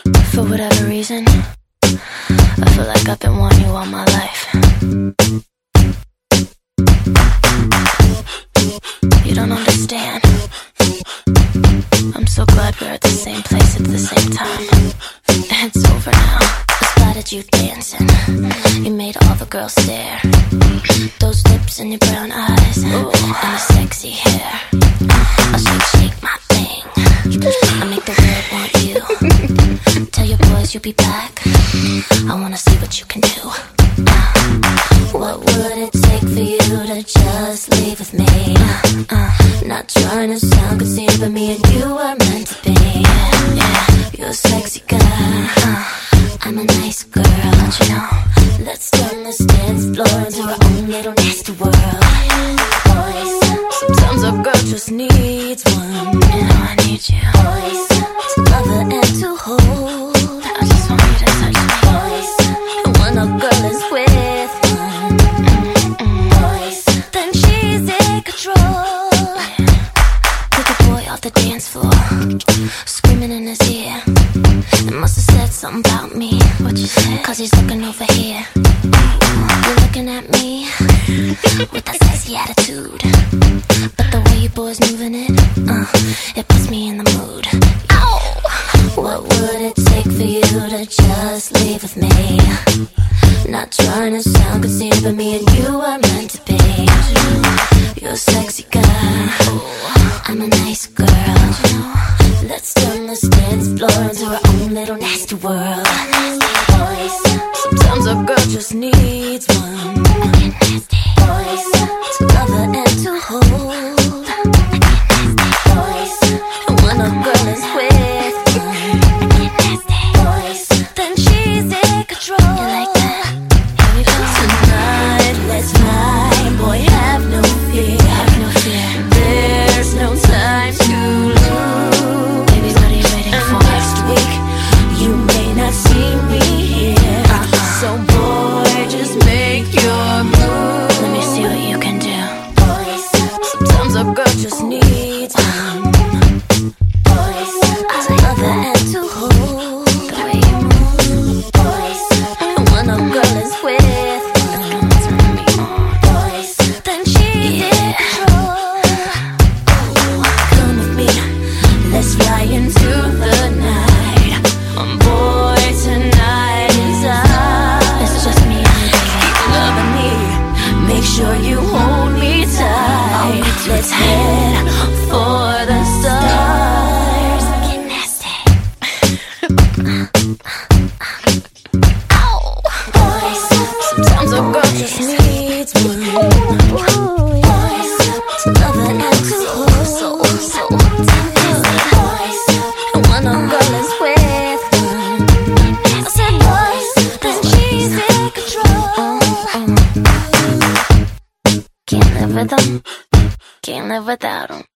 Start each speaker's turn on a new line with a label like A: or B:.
A: For whatever reason, I feel like I've been wanting you all my life. You don't understand. I'm so glad we're at the same place at the same time. It's over now. I spotted you dancing. You made all the girls stare. Those lips and your brown eyes, and your sexy hair. I'll shake my thing. I make the world want you. Tell your boys you'll be back. I wanna see what you can do. What would it take for you to just leave with me? Not trying to sound conceited, but me and you are meant to be. Yeah, you're a sexy girl. I'm a nice girl, don't you know? Let's turn this dance floor into our own little nasty world. Boys, sometimes a girl just needs one. You know I need you. Boys, to love her and to hold. I just want you to touch me. Boys, and when a girl is with one, boys, then she's in control. Pick a boy off the dance floor, screaming in his ear. It must have said something about me. What you say? 'Cause he's looking over here. You're looking at me with that sexy attitude, but the way you boys moving it, it puts me in the mood. Ow! What would it take for you to just leave with me? Not trying to sound conceited, but me and you are meant to be. You're a sexy girl. I'm a nice girl. Let's turn this dance floor into our own little nasty world. Boys, sometimes a girl just needs one. Boys, to love her and to hold. Boys, and when a girl is with one, boys, then she's in control. You like that? Here we go. Tonight, let's fly. Boy, have no fear. Have no fear. There's no time to lose. Baby, what are you waiting for? Next week, you may not see me here. So boy, just make your move. Let me see what you can do. Boys, sometimes a girl just needs one. Boys, to love her and to hold. The way you move. Boys, and when a girl is with one, boys, then she's in control. Come with me, let's fly into the night. Boy, tonight is ours. It's just me and you, baby. Keep loving me, make sure you hold me tight. Let's head for the stars. Get nasty. Ow. Boys, sometimes a girl just needs one. Boys, to love her and to hold. So boys, and when a girl is with one, I said boys, then she's in control. Can't live with them, can't live without them.